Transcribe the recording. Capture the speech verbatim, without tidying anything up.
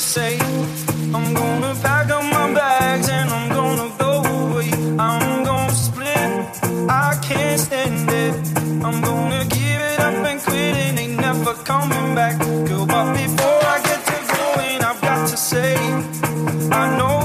say. I'm gonna pack up my bags and I'm gonna go away. I'm gonna split, I can't stand it. I'm gonna give it up and quit it, ain't never coming back. Girl, but before I get to going, I've got to say, I know